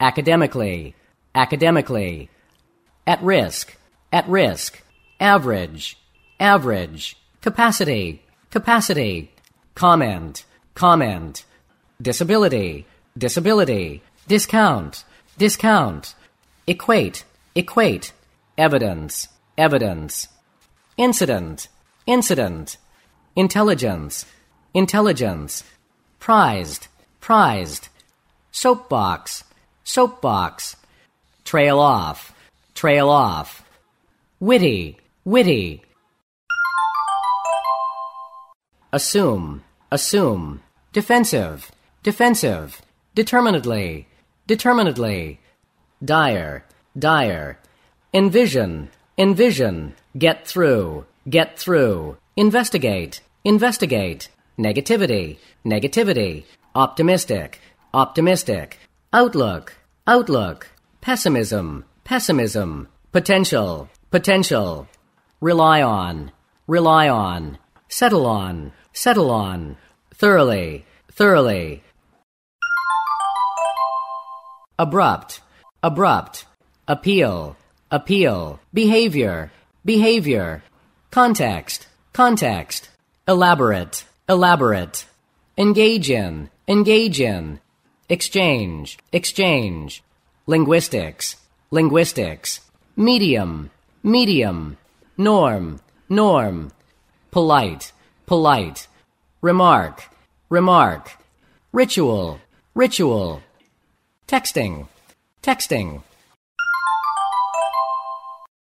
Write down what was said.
academically, academically, at risk, average, average, capacity, capacity, comment, comment, disability, disability, discount, discount, equate, equate, evidence, evidence, incident, incident, intelligence, intelligence, prized, prized, soapbox, soapbox, trail off, witty, witty, assume, assume, defensive, defensive, determinedly, determinedly, dire, dire, envision, envision, get through, investigate, investigate, negativity, negativity, optimistic, optimistic, outlook, outlook, pessimism, pessimism, potential, potential, rely on, settle on, thoroughly, thoroughly, abrupt, abrupt, appeal, appeal, behavior, behavior, context, context, elaborate, elaborate, engage in, exchange, exchange, linguistics, linguistics, medium, medium, norm, norm, polite, polite, remark, remark, ritual, ritual, texting, texting,